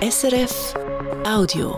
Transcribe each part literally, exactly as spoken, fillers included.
S R F Audio.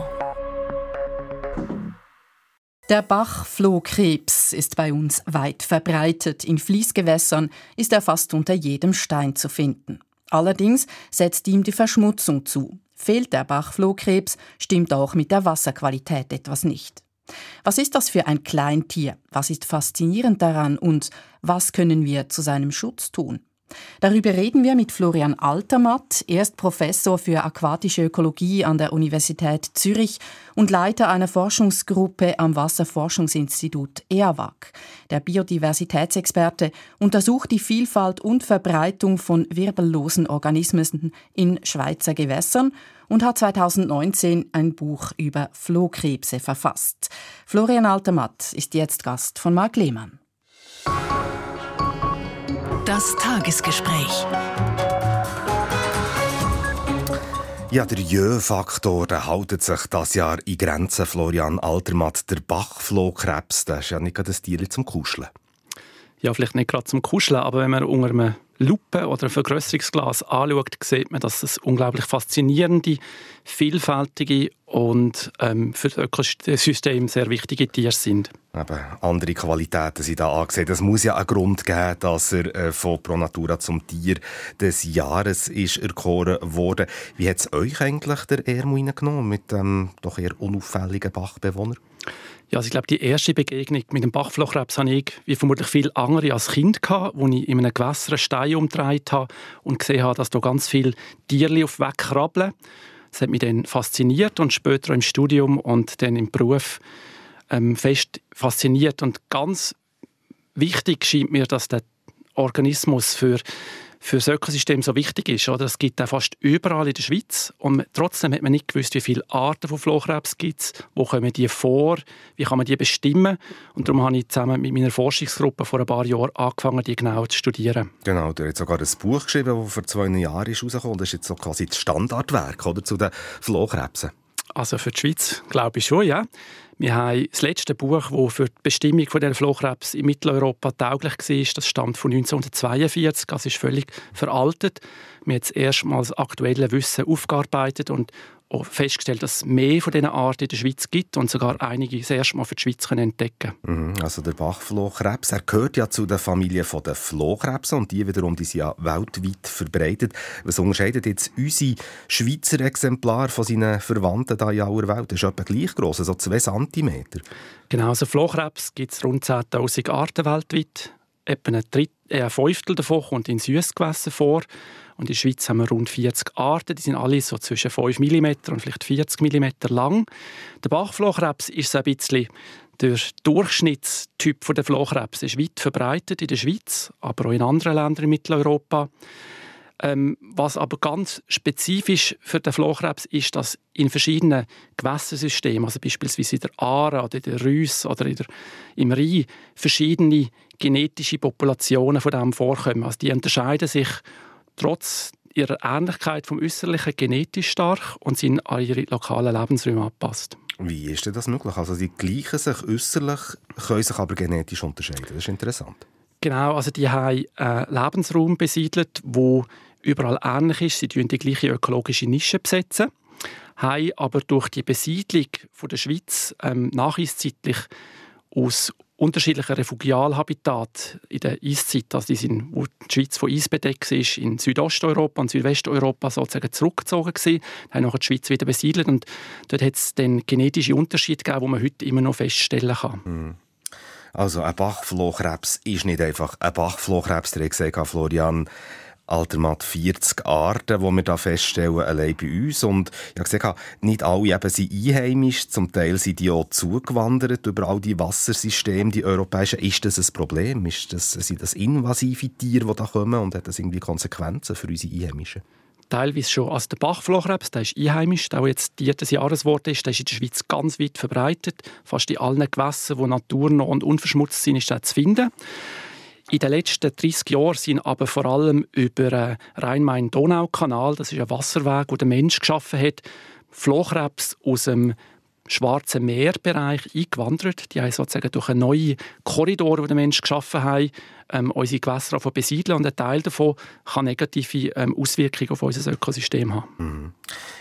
Der Bachflohkrebs ist bei uns weit verbreitet. In Fließgewässern ist er fast unter jedem Stein zu finden. Allerdings setzt ihm die Verschmutzung zu. Fehlt der Bachflohkrebs, stimmt auch mit der Wasserqualität etwas nicht. Was ist das für ein Kleintier? Was ist faszinierend daran und was können wir zu seinem Schutz tun? Darüber reden wir mit Florian Altermatt. Er ist Professor für aquatische Ökologie an der Universität Zürich und Leiter einer Forschungsgruppe am Wasserforschungsinstitut E A W A C. Der Biodiversitätsexperte untersucht die Vielfalt und Verbreitung von wirbellosen Organismen in Schweizer Gewässern und hat zweitausendneunzehn ein Buch über Flohkrebse verfasst. Florian Altermatt ist jetzt Gast von Marc Lehmann. Das Tagesgespräch. Ja, der Jö-Faktor hält sich dieses Jahr in Grenzen. Florian Altermatt, der Bachflohkrebs, das ist ja nicht gerade ein Tier zum Kuscheln. Ja, vielleicht nicht gerade zum Kuscheln, aber wenn man unter einem Lupe oder ein Vergrösserungsglas anschaut, sieht man, dass es unglaublich faszinierende, vielfältige und ähm, für das Ökosystem sehr wichtige Tiere sind. Eben, andere Qualitäten sind da angesehen. Es muss ja einen Grund geben, dass er äh, von Pro Natura zum Tier des Jahres ist erkoren wurde. Wie hat es euch eigentlich der Ermo reingenommen mit dem doch eher unauffälligen Bachbewohner? Ja, also ich glaube, die erste Begegnung mit dem Bachflohkrebs hatte ich, wie vermutlich viele andere, als Kind gehabt, wo ich in einem Gewässer einen Stein umgedreht habe und gesehen habe, dass da ganz viele Tierchen auf Weg krabbeln. Das hat mich dann fasziniert und später im Studium und dann im Beruf ähm, fest fasziniert. Und ganz wichtig scheint mir, dass der Organismus für für das Ökosystem so wichtig ist. Oder? Es gibt auch fast überall in der Schweiz. Und trotzdem hat man nicht gewusst, wie viele Arten von Flohkrebs gibt es, wo kommen die vor, wie kann man die bestimmen. Und darum habe ich zusammen mit meiner Forschungsgruppe vor ein paar Jahren angefangen, die genau zu studieren. Genau, du hast sogar ein Buch geschrieben, das vor zwei Jahren ist rausgekommen. Das ist jetzt so quasi das Standardwerk, oder, zu den Flohkrebsen. Also für die Schweiz glaube ich schon, ja. Wir haben das letzte Buch, das für die Bestimmung von der Flohkrebs in Mitteleuropa tauglich war. Das stammt von neunzehnhundertzweiundvierzig, das ist völlig veraltet. Wir haben jetzt erstmals das aktuelle Wissen aufgearbeitet und auch festgestellt, dass es mehr von diesen Arten in der Schweiz gibt und sogar einige das erste Mal für die Schweiz entdecken können. Mhm, also der Bachflohkrebs, er gehört ja zu der Familie der Flohkrebsen und die wiederum die sind ja weltweit verbreitet. Was unterscheidet jetzt unsere Schweizer Exemplare von seinen Verwandten da in aller Welt? Das ist etwa gleich gross, so zwei Zentimeter. Genau, also Flohkrebs gibt es rund zehntausend Arten weltweit. Etwa ein, Dritt, äh, ein Fünftel davon kommt in Süssgewässern vor. Und in der Schweiz haben wir rund vierzig Arten. Die sind alle so zwischen fünf Millimeter und vielleicht vierzig Millimeter lang. Der Bachflohkrebs ist so ein bisschen der Durchschnittstyp der Flohkrebs. Er ist weit verbreitet in der Schweiz, aber auch in anderen Ländern in Mitteleuropa. Ähm, was aber ganz spezifisch für den Flohkrebs ist, dass in verschiedenen Gewässersystemen, also beispielsweise in der Aare oder in der Reuss oder in der, im Rhein, verschiedene genetische Populationen von dem vorkommen. Also die unterscheiden sich trotz ihrer Ähnlichkeit vom Äußerlichen genetisch stark und sind an ihre lokalen Lebensräume angepasst. Wie ist denn das möglich? Also sie gleichen sich äußerlich, können sich aber genetisch unterscheiden. Das ist interessant. Genau, also die haben einen Lebensraum besiedelt, wo überall ähnlich ist. Sie besetzen die gleiche ökologische Nische, besetzen, haben aber durch die Besiedlung von der Schweiz ähm, nachweiszeitlich aus unterschiedlichen Refugialhabitaten in der Eiszeit, also die sind, wo die Schweiz von Eis bedeckt ist, in Südosteuropa und Südwesteuropa sozusagen zurückgezogen gewesen, haben nachher die Schweiz wieder besiedelt und dort hat es dann genetische Unterschiede gegeben, die man heute immer noch feststellen kann. Mhm. Also ein Bachflohkrebs ist nicht einfach ein Bachflohkrebs, der hat gesagt, Florian Altermatt, vierzig Arten, die wir da feststellen, allein bei uns. Und ich habe gesagt, nicht alle eben sind einheimisch, zum Teil sind die auch zugewandert über all die Wassersysteme, die europäischen. Ist das ein Problem? Ist das, sind das invasive Tiere, die da kommen und hat das irgendwie Konsequenzen für unsere Einheimischen? Teilweise schon. Also der Bachflohkrebs, der ist einheimisch, der jetzt Tier des Jahres geworden ist, der ist in der Schweiz ganz weit verbreitet. Fast in allen Gewässern, die naturnah und unverschmutzt sind, ist er zu finden. In den letzten dreißig Jahren sind aber vor allem über den Rhein-Main-Donau-Kanal, das ist ein Wasserweg, den der Mensch geschaffen hat, Flohkrebs aus dem Schwarzen Meerbereich eingewandert. Die haben sozusagen durch einen neuen Korridor, den der Mensch geschaffen hat, ähm, unsere Gewässer besiedeln und ein Teil davon kann negative ähm, Auswirkungen auf unser Ökosystem haben. Mhm.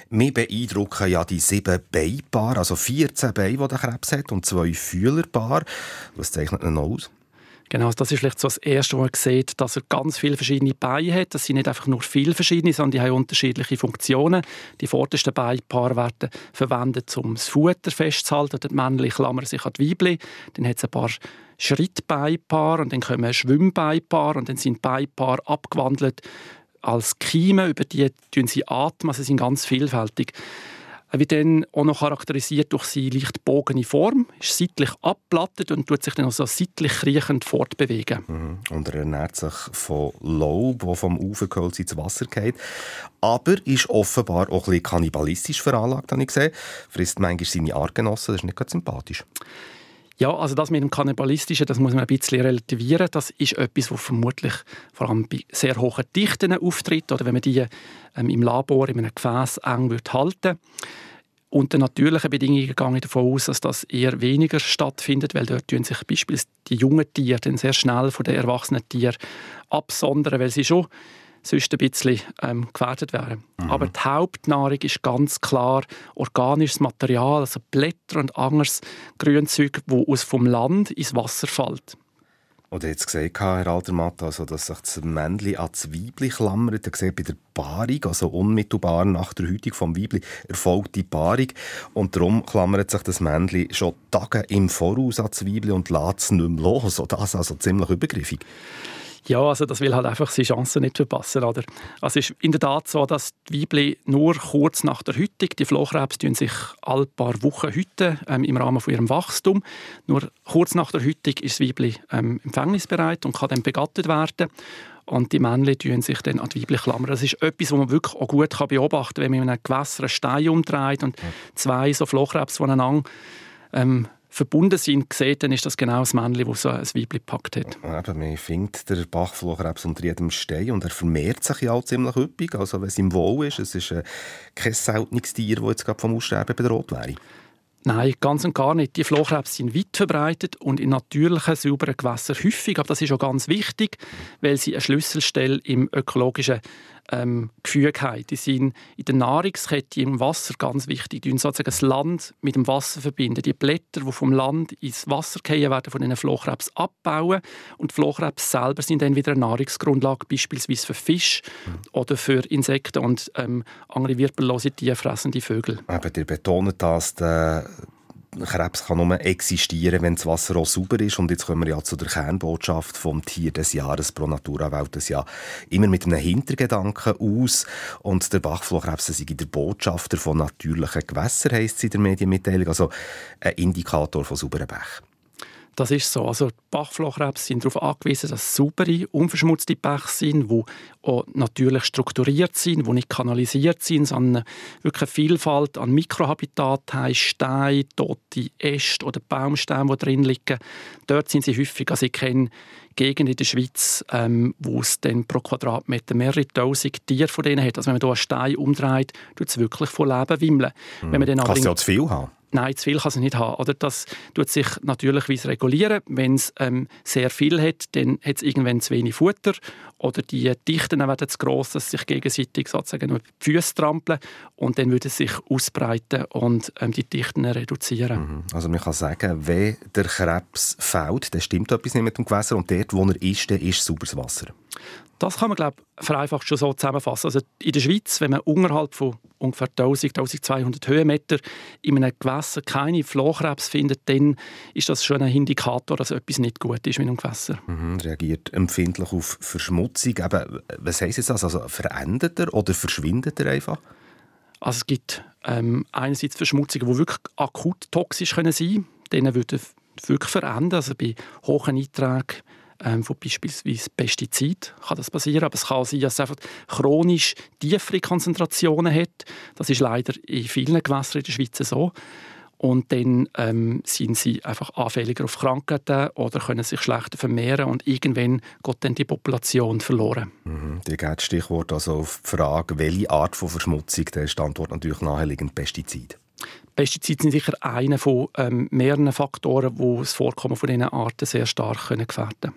Mich beeindrucken ja die sieben Beinpaare, also vierzehn Beine, die der Krebs hat, und zwei Fühlerpaare. Was zeichnet ihn noch aus? Genau, das ist vielleicht so das Erste, wo man sieht, dass er ganz viele verschiedene Beine hat. Das sind nicht einfach nur viele verschiedene, sondern die haben unterschiedliche Funktionen. Die vordersten Beinpaare werden verwendet, um das Futter festzuhalten. Die Männchen klammern sich an die Weibchen. Dann hat es ein paar Schrittbeinpaare und dann kommen Schwimmbeinpaare und dann sind Beinpaare abgewandelt als Kiemen, über die atmen sie atmen. Also sie sind ganz vielfältig. Er wird dann auch noch charakterisiert durch seine leicht bogene Form, ist seitlich abgeplattet und tut sich dann auch so seitlich kriechend fortbewegen. Mhm. Und er ernährt sich von Laub, das vom Ufergehölz ins Wasser geht. Aber ist offenbar auch ein bisschen kannibalistisch veranlagt, habe ich gesehen. Frisst manchmal seine Artgenossen, das ist nicht ganz sympathisch. Ja, also das mit dem Kannibalistischen, das muss man ein bisschen relativieren. Das ist etwas, das vermutlich vor allem bei sehr hohen Dichten auftritt oder wenn man die ähm, im Labor in einem Gefäß eng wird halten. Unter natürlichen Bedingungen gehe ich davon aus, dass das eher weniger stattfindet, weil dort tun sich beispielsweise die jungen Tiere dann sehr schnell von den erwachsenen Tieren absondern, weil sie schon sonst ein bisschen ähm, gefährdet wären. Mhm. Aber die Hauptnahrung ist ganz klar organisches Material, also Blätter und anderes Grünzeug, das aus vom Land ins Wasser fällt. Oder jetzt gesehen, Herr Altermatt, also, dass sich das Männchen an das Weibchen klammert. Er sieht bei der Paarung, also unmittelbar nach der Häutung vom Weibchen, erfolgt die Paarung. Und darum klammert sich das Männchen schon Tage im Voraus an das Weibchen und lässt es nicht mehr los. Das ist also ziemlich übergriffig. Ja, also das will halt einfach seine Chancen nicht verpassen, oder? Also es ist in der Tat so, dass die Weibchen nur kurz nach der Häutung, die Flohkrebs tun sich alle paar Wochen häuten ähm, im Rahmen von ihrem Wachstum. Nur kurz nach der Häutung ist das Weibchen ähm, empfängnisbereit und kann dann begattet werden. Und die Männchen tun sich dann an die Weibchen klammern. Das ist etwas, was man wirklich auch gut beobachten kann, wenn man in einem Gewässer einen Stein umdreht und zwei so Flohkrebs voneinander ähm, verbunden sind, sieht, dann ist das genau das Männchen, das so ein Weibchen gepackt hat. Eben, man findet den Bachflohkrebs unter jedem Stein und er vermehrt sich ja auch ziemlich üppig, also wenn es ihm wohl ist. Es ist äh, kein seltenes Tier, das jetzt gerade vom Aussterben bedroht wäre. Nein, ganz und gar nicht. Die Flohkrebs sind weit verbreitet und in natürlichen, sauberen Gewässern häufig. Aber das ist auch ganz wichtig, weil sie eine Schlüsselstelle im ökologischen ähm, Gefüge haben. Die sind in der Nahrungskette im Wasser ganz wichtig. Die sozusagen das Land mit dem Wasser verbinden. Die Blätter, die vom Land ins Wasser fallen, werden von den Flohkrebs abbauen. Und die Flohkrebs selber sind dann wieder eine Nahrungsgrundlage, beispielsweise für Fisch mhm. oder für Insekten und ähm, andere wirbellose tierfressende Vögel. Aber ihr betont das, der Krebs kann nur existieren, wenn das Wasser auch sauber ist. Und jetzt kommen wir ja zu der Kernbotschaft vom Tier des Jahres, Pro Natura wählt ja immer mit einem Hintergedanken aus. Und der Bachflohkrebs sei der Botschafter von natürlichen Gewässern, heisst es in der Medienmitteilung. Also ein Indikator von sauberen Bächen. Das ist so. Also die Bachflohkrebs sind darauf angewiesen, dass es saubere, unverschmutzte Bäche sind, die auch natürlich strukturiert sind, die nicht kanalisiert sind, sondern wirklich eine Vielfalt an Mikrohabitat haben, Steine, tote Äste oder Baumstämme, die drin liegen. Dort sind sie häufig. Also ich kenne Gegenden in der Schweiz, ähm, wo es dann pro Quadratmeter mehrere tausend Tiere von denen hat. Also wenn man hier einen Stein umdreht, tut es wirklich von Leben wimmeln. Mhm. Wenn man dann Kannst du ja zu viel haben? Nein, zu viel kann es nicht haben. Oder das tut sich natürlichweise regulieren. Wenn es ähm, sehr viel hat, dann hat es irgendwann zu wenig Futter. Oder die Dichten werden zu gross, dass sie sich gegenseitig sozusagen auf die Füße trampeln. Und dann würde es sich ausbreiten und ähm, die Dichten reduzieren. Mhm. Also man kann sagen, wenn der Krebs fehlt, dann stimmt etwas nicht mit dem Gewässer. Und dort, wo er ist, dann ist sauberes Wasser. Das kann man, glaube ich, vereinfacht schon so zusammenfassen. Also in der Schweiz, wenn man unterhalb von ungefähr tausend, tausendzweihundert Höhenmeter in einem Gewässer keine Flohkrebs findet, dann ist das schon ein Indikator, dass etwas nicht gut ist mit dem Gewässer. Mhm, reagiert empfindlich auf Verschmutzung. Eben, was heisst jetzt das? Also verändert er oder verschwindet er einfach? Also es gibt ähm, einerseits Verschmutzungen, die wirklich akut toxisch sein können. Denen würde wirklich verändern. Also bei hohen Einträgen Ähm, von beispielsweise Pestiziden kann das passieren, aber es kann auch sein, dass es einfach chronisch tiefere Konzentrationen hat. Das ist leider in vielen Gewässern in der Schweiz so. Und dann ähm, sind sie einfach anfälliger auf Krankheiten oder können sich schlechter vermehren und irgendwann geht dann die Population verloren. Mhm, die gibt Stichwort also auf die Frage, welche Art von Verschmutzung, da ist die Antwort natürlich naheliegend Pestizide. Pestizide sind sicher einer von ähm, mehreren Faktoren, die das Vorkommen von diesen Arten sehr stark können gefährden können.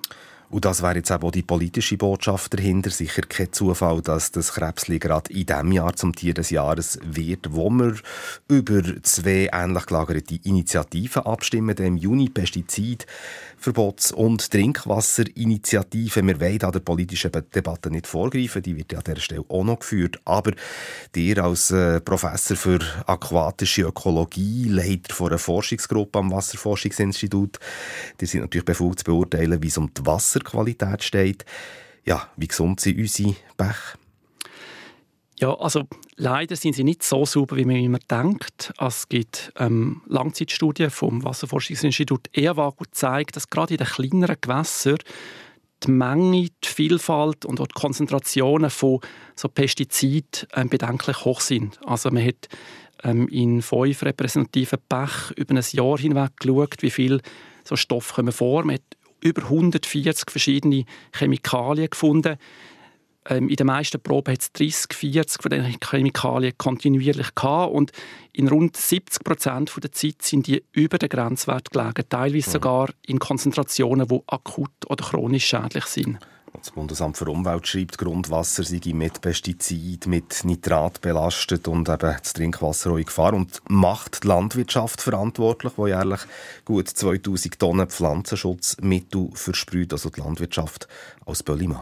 Und das wäre jetzt auch die politische Botschaft dahinter. Sicher kein Zufall, dass das Krebsli gerade in diesem Jahr zum Tier des Jahres wird, wo wir über zwei ähnlich gelagerte Initiativen abstimmen. Im Juni Pestizidverbots- und Trinkwasserinitiative. Wir wollen an der politischen Debatte nicht vorgreifen, die wird ja an dieser Stelle auch noch geführt. Aber ihr als äh, Professor für aquatische Ökologie, Leiter von einer Forschungsgruppe am Wasserforschungsinstitut, ihr seid natürlich befugt zu beurteilen, wie es um die Wasserqualität steht. Ja, wie gesund sind unsere Bäche? Ja, also leider sind sie nicht so sauber, wie man immer denkt. Es gibt ähm, Langzeitstudien vom Wasserforschungsinstitut E A W A, die zeigen, dass gerade in den kleineren Gewässern die Menge, die Vielfalt und auch die Konzentrationen von so Pestiziden ähm, bedenklich hoch sind. Also man hat ähm, in fünf repräsentativen Bächen über ein Jahr hinweg geschaut, wie viele so Stoffe kommen vor. Man hat über hundertvierzig verschiedene Chemikalien gefunden. Ähm, in den meisten Proben hat es dreißig, vierzig von diesen Chemikalien kontinuierlich gehabt. Und in rund siebzig Prozent der Zeit sind die über den Grenzwert gelegen, teilweise sogar in Konzentrationen, die akut oder chronisch schädlich sind. Das Bundesamt für Umwelt schreibt, Grundwasser sei mit Pestizid, mit Nitrat belastet und eben das Trinkwasser auch in Gefahr und macht die Landwirtschaft verantwortlich, die jährlich gut zweitausend Tonnen Pflanzenschutzmittel versprüht, also die Landwirtschaft als Böllimann.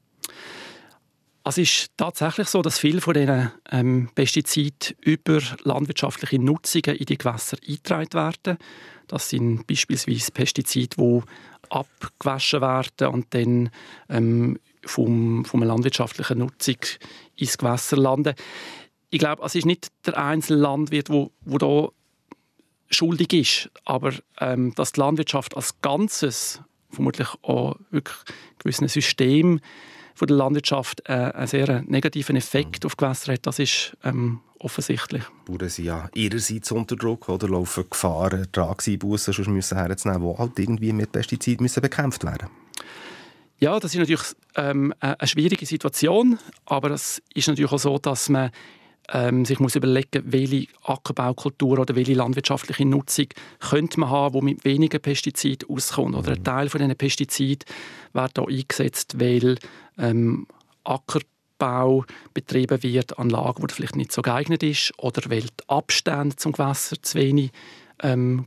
Es ist tatsächlich so, dass viele von diesen ähm, Pestiziden über landwirtschaftliche Nutzungen in die Gewässer eingetragen werden. Das sind beispielsweise Pestizide, die abgewaschen werden und dann ähm, vom, von einer landwirtschaftlichen Nutzung ins Gewässer landen. Ich glaube, es ist nicht der einzelne Landwirt, der da schuldig ist, aber ähm, dass die Landwirtschaft als Ganzes, vermutlich auch wirklich gewissen System von der Landwirtschaft äh, einen sehr negativen Effekt auf Gewässer hat, das ist ähm, offensichtlich. Die Bauern sind ja ihrerseits unter Druck oder laufen Gefahr, Ertragseinbussen sonst müssen herzunehmen, die halt irgendwie mit Pestiziden müssen bekämpft werden. Ja, das ist natürlich ähm, eine schwierige Situation, aber es ist natürlich auch so, dass man ähm, sich muss überlegen, welche Ackerbaukultur oder welche landwirtschaftliche Nutzung könnte man haben, die mit weniger Pestiziden auskommt. Oder ein Teil von diesen Pestiziden wird auch eingesetzt, weil ähm, Ackerbau betrieben wird an Lagen, wo das vielleicht nicht so geeignet ist, oder weil die Abstände zum Gewässer zu wenig ähm,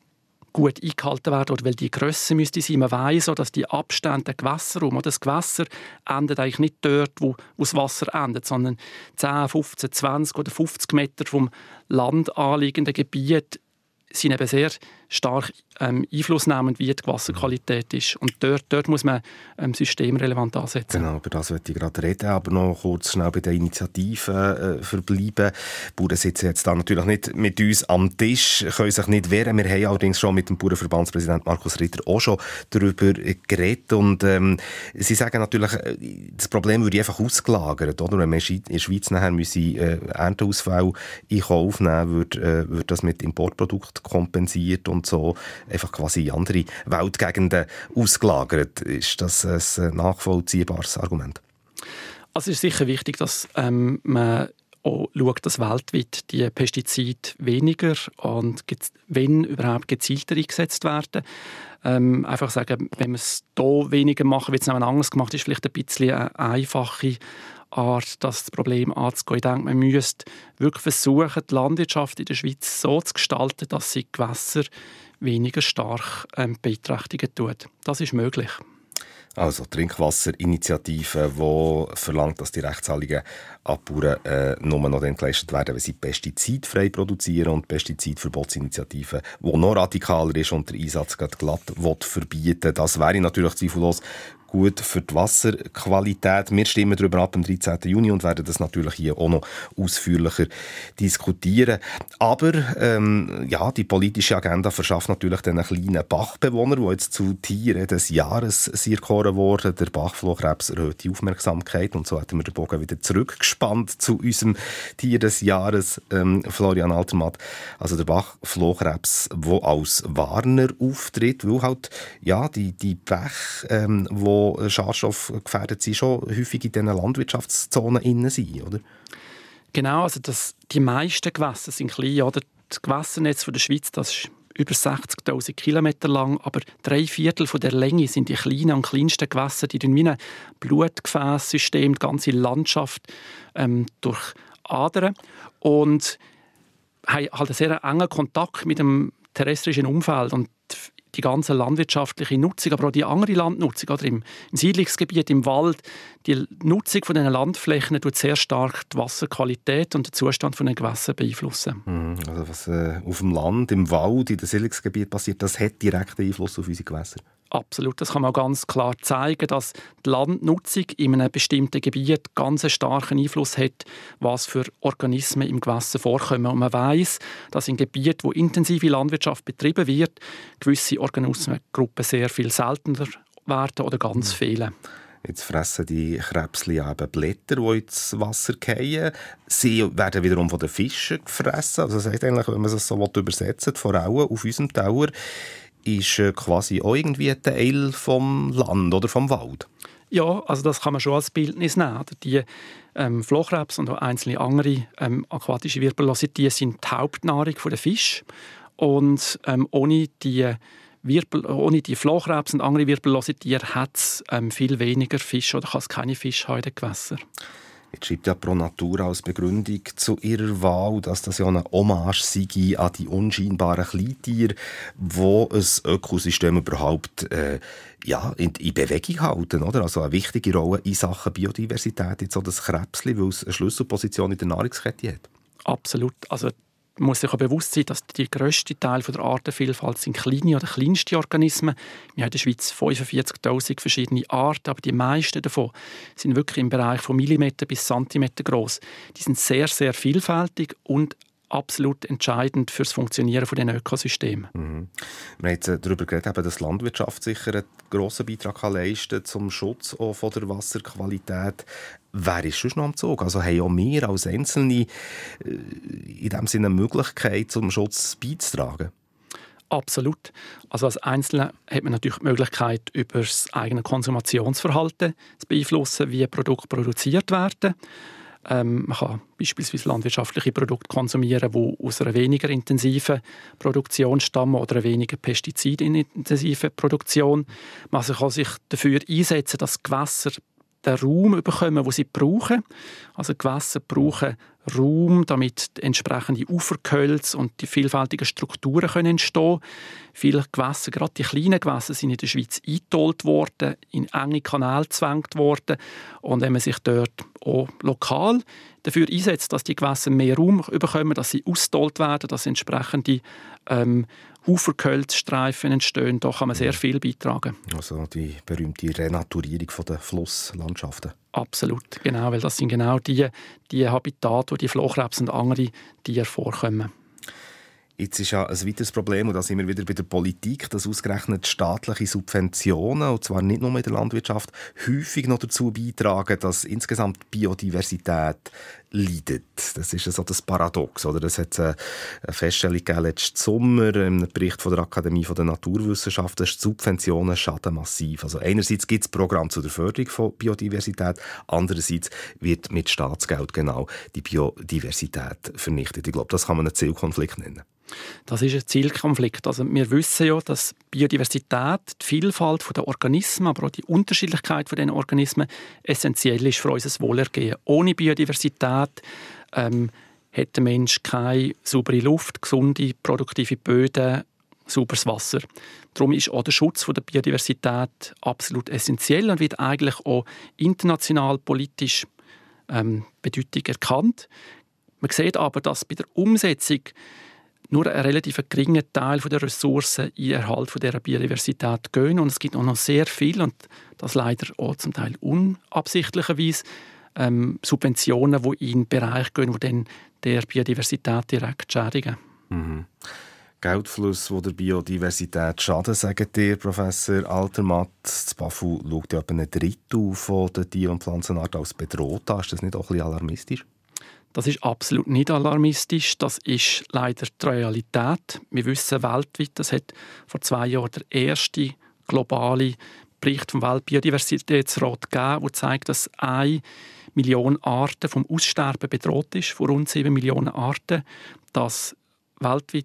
gut eingehalten werden oder weil die Grösse müsste sein. Man weiss auch, dass die Abstände der Gewässerraum, das Gewässer endet eigentlich nicht dort, wo, wo das Wasser endet, sondern zehn, fünfzehn, zwanzig oder fünfzig Meter vom Land anliegenden Gebiet sind eben sehr stark ähm, einflussnehmend, wie die Wasserqualität ist. Und dort, dort muss man ähm, systemrelevant ansetzen. Genau, über das wollte ich gerade reden, aber noch kurz schnell bei den Initiativen äh, verbleiben. Die Bauern sitzen jetzt da natürlich nicht mit uns am Tisch, können sich nicht wehren. Wir haben allerdings schon mit dem Bauernverbandspräsident Markus Ritter auch schon darüber geredet. Und ähm, sie sagen natürlich, das Problem würde einfach ausgelagert. Oder? Wenn man in der Schweiz nachher müsse, äh, Ernteausfälle in Kauf nehmen, würde, äh, würde das mit Importprodukten kompensiert und so einfach quasi in andere Weltgegenden ausgelagert. Ist das ein nachvollziehbares Argument? Also es ist sicher wichtig, dass ähm, man auch schaut, dass weltweit die Pestizide weniger und wenn überhaupt gezielter eingesetzt werden. Ähm, einfach sagen, wenn wir es hier weniger machen, wird es noch anders gemacht, ist vielleicht ein bisschen eine einfache Art, das Problem anzugehen. Ich denke, man müsste wirklich versuchen, die Landwirtschaft in der Schweiz so zu gestalten, dass sie die Gewässer weniger stark ähm, beeinträchtigen tut. Das ist möglich. Also Trinkwasserinitiative, die verlangt, dass die Rechtszahlungen an Bauern äh, nur noch dann geleistet werden, wenn sie pestizidfrei produzieren, und die Pestizidverbotsinitiative, die noch radikaler ist und den Einsatz glatt verbieten will. Das wäre natürlich zweifellos gut für die Wasserqualität. Wir stimmen darüber ab am dreizehnten Juni und werden das natürlich hier auch noch ausführlicher diskutieren. Aber ähm, ja, die politische Agenda verschafft natürlich den kleinen Bachbewohnern, die jetzt zu Tieren des Jahres erkoren wurden. Der Bachflohkrebs erhöht die Aufmerksamkeit, und so hätten wir den Bogen wieder zurückgespannt zu unserem Tier des Jahres, ähm, Florian Altermatt. Also der Bachflohkrebs, der als Warner auftritt, weil halt ja, die, die Bäche, ähm, wo schadstoffgefährdet sind, schon häufig in diesen Landwirtschaftszonen innen sind, oder? Genau, also das, die meisten Gewässer sind klein. Oder? Das Gewässernetz von der Schweiz, das ist über sechzigtausend Kilometer lang, aber drei Viertel von der Länge sind die kleinen und kleinsten Gewässer, die durch wie ein Blutgefäßsystem die ganze Landschaft ähm, durchadern und haben halt einen sehr engen Kontakt mit dem terrestrischen Umfeld und die ganze landwirtschaftliche Nutzung, aber auch die andere Landnutzung, oder im, im Siedlungsgebiet, im Wald, die Nutzung von diesen Landflächen tut sehr stark die Wasserqualität und den Zustand von den Gewässern beeinflussen. Also was äh, auf dem Land, im Wald, in den Siedlungsgebieten passiert, das hat direkten Einfluss auf unsere Gewässer. Absolut, das kann man ganz klar zeigen, dass die Landnutzung in einem bestimmten Gebiet ganz einen starken Einfluss hat, was für Organismen im Gewässer vorkommen. Und man weiss, dass in Gebieten, wo intensive Landwirtschaft betrieben wird, gewisse Organismengruppen sehr viel seltener werden oder ganz fehlen. Jetzt fressen die Krebsli eben Blätter, die ins Wasser fallen. Sie werden wiederum von den Fischen gefressen. Also das heißt eigentlich, wenn man es so übersetzen will, vor allem auf unserem Teller, ist quasi auch irgendwie ein Teil vom Land oder vom Wald. Ja, also das kann man schon als Bildnis nehmen. Die ähm, Flohkrebs und auch einzelne andere ähm, aquatische Wirbellose sind die Hauptnahrung der Fische. Und ähm, ohne die Wirbel, ohne die Flohkrebs und andere wirbellose Tiere hat es ähm, viel weniger Fische oder kann es keine Fische haben in den Gewässern. Jetzt schreibt ja Pro Natura als Begründung zu ihrer Wahl, dass das ja eine Hommage sei an die unscheinbaren Kleintiere, die ein Ökosystem überhaupt äh, ja, in, in Bewegung halten. Oder? Also eine wichtige Rolle in Sachen Biodiversität, jetzt auch das Krebsli, weil es eine Schlüsselposition in der Nahrungskette hat. Absolut. Also man muss sich auch bewusst sein, dass der grösste Teil der Artenvielfalt sind kleine oder kleinste Organismen. Wir haben in der Schweiz fünfundvierzigtausend verschiedene Arten, aber die meisten davon sind wirklich im Bereich von Millimeter bis Zentimeter groß. Die sind sehr, sehr vielfältig und absolut entscheidend für das Funktionieren von den Ökosystemen. Mhm. Wir haben jetzt darüber geredet, dass die Landwirtschaft sicher einen grossen Beitrag kann leisten zum Schutz auch von der Wasserqualität. Wer ist sonst noch am Zug? Also haben auch wir als Einzelne in dem Sinne eine Möglichkeit, zum Schutz beizutragen? Absolut. Also als Einzelne hat man natürlich die Möglichkeit, über das eigene Konsumationsverhalten zu beeinflussen, wie Produkte produziert werden. Ähm, man kann beispielsweise landwirtschaftliche Produkte konsumieren, die aus einer weniger intensiven Produktion stammen oder einer weniger pestizidintensiven Produktion. Man kann sich dafür einsetzen, dass Gewässer den Raum bekommen, den sie brauchen. Also Gewässer brauchen Raum, damit entsprechende Ufergehölze und die vielfältigen Strukturen können entstehen. Viele Gewässer, gerade die kleinen Gewässer, sind in der Schweiz eingetollt worden, in enge Kanäle gezwängt worden. Und wenn man sich dort auch lokal dafür einsetzt, dass die Gewässer mehr Raum bekommen, dass sie austollt werden, dass entsprechende ähm, Ufergehölzstreifen entstehen, da kann man sehr viel beitragen. Also die berühmte Renaturierung der Flusslandschaften. Absolut, genau, weil das sind genau die, die Habitate, wo die Flohkrebs und andere Tiere vorkommen. Jetzt ist ja ein weiteres Problem, und da sind wir wieder bei der Politik, dass ausgerechnet staatliche Subventionen, und zwar nicht nur in der Landwirtschaft, häufig noch dazu beitragen, dass insgesamt die Biodiversität leidet. Das ist so das Paradox. Oder? Es hat eine Feststellung gegeben letzten Sommer im Bericht von der Akademie der Naturwissenschaften, dass die Subventionen schaden massiv. Also einerseits gibt es Programme zur Förderung von Biodiversität, andererseits wird mit Staatsgeld genau die Biodiversität vernichtet. Ich glaube, das kann man einen Zielkonflikt nennen. Das ist ein Zielkonflikt. Also wir wissen ja, dass Biodiversität, die Vielfalt der Organismen, aber auch die Unterschiedlichkeit von den Organismen essentiell ist für unser Wohlergehen. Ohne Biodiversität ähm, hat der Mensch keine saubere Luft, gesunde, produktive Böden, sauberes Wasser. Darum ist auch der Schutz der Biodiversität absolut essentiell und wird eigentlich auch international politisch ähm, Bedeutung erkannt. Man sieht aber, dass bei der Umsetzung nur ein relativ geringer Teil der Ressourcen in den Erhalt dieser Biodiversität gehen. Und es gibt auch noch sehr viel, und das leider auch zum Teil unabsichtlicherweise, ähm, Subventionen, die in Bereiche gehen, die dann der Biodiversität direkt schädigen. Mhm. Geldfluss, die der Biodiversität schaden, sagt ihr, Professor Altermatt. Das B A F U schaut ja etwa ein Drittel von den Tier- und Pflanzenarten als bedroht an. Ist das nicht auch ein bisschen alarmistisch? Das ist absolut nicht alarmistisch. Das ist leider die Realität. Wir wissen weltweit, das hat vor zwei Jahren der erste globale Bericht vom Weltbiodiversitätsrat gegeben, der zeigt, dass eine Million Arten vom Aussterben bedroht ist, von rund sieben Millionen Arten, dass weltweit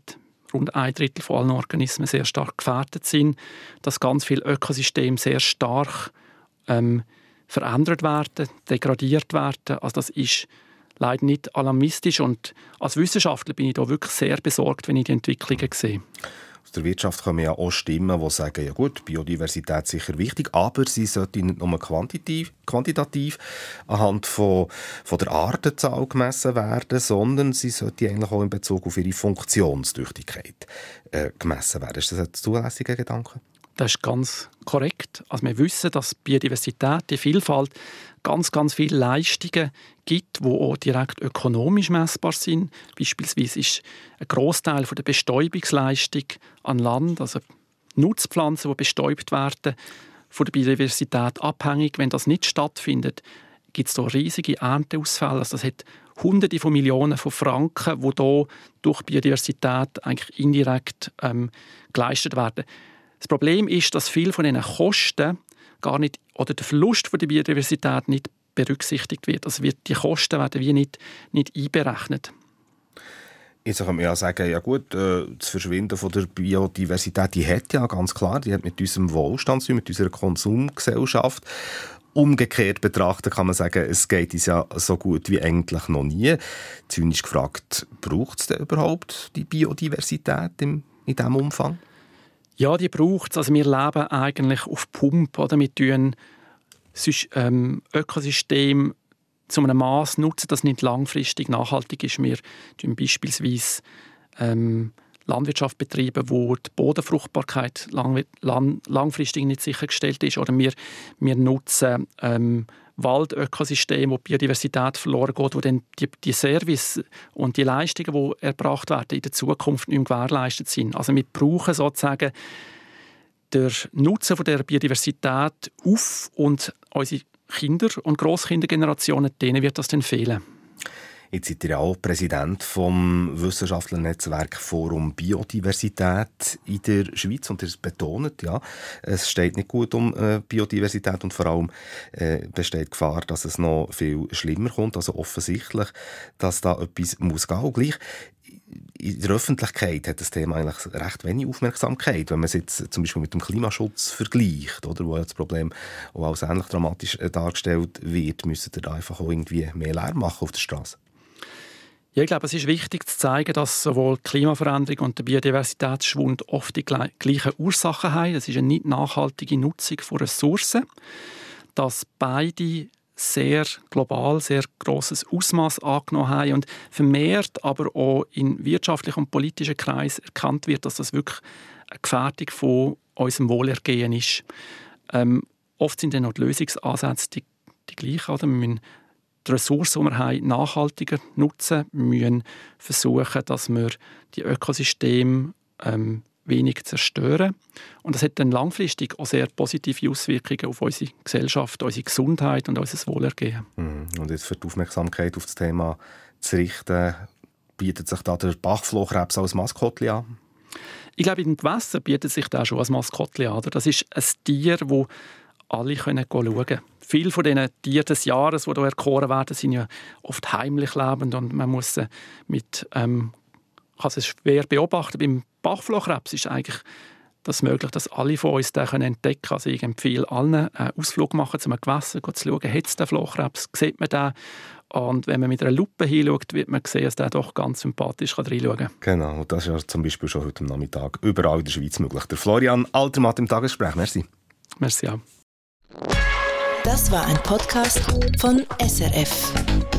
rund ein Drittel von allen Organismen sehr stark gefährdet sind, dass ganz viele Ökosysteme sehr stark ähm, verändert werden, degradiert werden. Also das ist leider nicht alarmistisch und als Wissenschaftler bin ich da wirklich sehr besorgt, wenn ich die Entwicklungen sehe. Aus der Wirtschaft kommen ja auch Stimmen, die sagen, ja gut, Biodiversität ist sicher wichtig, aber sie sollte nicht nur quantitativ, quantitativ anhand von, von der Artenzahl gemessen werden, sondern sie sollte eigentlich auch in Bezug auf ihre Funktionstüchtigkeit äh, gemessen werden. Ist das ein zulässiger Gedanke? Das ist ganz korrekt. Also wir wissen, dass Biodiversität, die Vielfalt, ganz, ganz viele Leistungen gibt, die auch direkt ökonomisch messbar sind. Beispielsweise ist ein Grossteil der Bestäubungsleistung an Land, also Nutzpflanzen, die bestäubt werden, von der Biodiversität abhängig. Wenn das nicht stattfindet, gibt es da riesige Ernteausfälle. Also das hat Hunderte von Millionen von Franken, die hier durch Biodiversität eigentlich indirekt ähm, geleistet werden. Das Problem ist, dass viele von diesen Kosten gar nicht, oder der Verlust von der Biodiversität nicht berücksichtigt wird. Also wird die Kosten werden wie nicht, nicht einberechnet. Jetzt kann man ja sagen, ja gut, äh, das Verschwinden von der Biodiversität, die hat ja ganz klar, die hat mit unserem Wohlstand zu tun, mit unserer Konsumgesellschaft. Umgekehrt betrachtet kann man sagen, es geht uns ja so gut wie eigentlich noch nie. Zynisch gefragt, braucht es denn überhaupt die Biodiversität in, in diesem Umfang? Ja, die braucht es. Also wir leben eigentlich auf Pump. Oder? Wir tun ähm, Ökosystem zu einem Maß nutzen, das nicht langfristig nachhaltig ist. Wir tun beispielsweise ähm, Landwirtschaft betreiben, wo die Bodenfruchtbarkeit lang, lang, langfristig nicht sichergestellt ist. Oder wir, wir nutzen ähm, Waldökosysteme, wo die Biodiversität verloren geht, wo dann die, die Service und die Leistungen, die erbracht werden, in der Zukunft nicht mehr gewährleistet sind. Also wir brauchen sozusagen den Nutzen von der Biodiversität auf und unsere Kinder- und Grosskindergenerationen, denen wird das dann fehlen. Jetzt seid ihr ja auch Präsident vom Wissenschaftlernetzwerk Forum Biodiversität in der Schweiz und ihr betont, ja, es steht nicht gut um äh, Biodiversität und vor allem äh, besteht Gefahr, dass es noch viel schlimmer kommt, also offensichtlich, dass da etwas muss gehen. Und gleich in der Öffentlichkeit hat das Thema eigentlich recht wenig Aufmerksamkeit, wenn man es jetzt zum Beispiel mit dem Klimaschutz vergleicht, oder, wo das Problem auch als ähnlich dramatisch dargestellt wird, müssen wir da einfach auch irgendwie mehr Lärm machen auf der Straße. Ja, ich glaube, es ist wichtig zu zeigen, dass sowohl die Klimaveränderung und der Biodiversitätsschwund oft die gleichen Ursachen haben. Das ist eine nicht nachhaltige Nutzung von Ressourcen, dass beide sehr global, sehr grosses Ausmaß angenommen haben und vermehrt aber auch in wirtschaftlichen und politischen Kreisen erkannt wird, dass das wirklich eine Gefährdung von unserem Wohlergehen ist. Ähm, oft sind dann auch die Lösungsansätze die, die gleichen. Oder? Wir müssen die Ressourcen, die wir haben, nachhaltiger nutzen. Wir müssen versuchen, dass wir die Ökosysteme ähm, wenig zerstören. Und das hat dann langfristig auch sehr positive Auswirkungen auf unsere Gesellschaft, unsere Gesundheit und unser Wohlergehen. Und jetzt für die Aufmerksamkeit auf das Thema zu richten, bietet sich da der Bachflohkrebs als Maskottchen an? Ich glaube, in den Gewässern bietet sich da schon als Maskottchen an. Das ist ein Tier, das alle schauen können. Viele von diesen Tieren des Jahres, die hier erkoren werden, sind ja oft heimlich lebend und man muss sie mit, ähm, kann es schwer beobachten. Beim Bachflohkrebs ist eigentlich das möglich, dass alle von uns den entdecken können. Also ich empfehle allen, einen Ausflug machen, zu einem Gewässer zu schauen, hat es den Flohkrebs, sieht man den. Und wenn man mit einer Lupe hinschaut, wird man sehen, dass der doch ganz sympathisch reinschauen kann. Genau, und das ist ja zum Beispiel schon heute Nachmittag überall in der Schweiz möglich. Der Florian Altermatt im Tagesgespräch. Merci. Merci auch. Das war ein Podcast von S R F.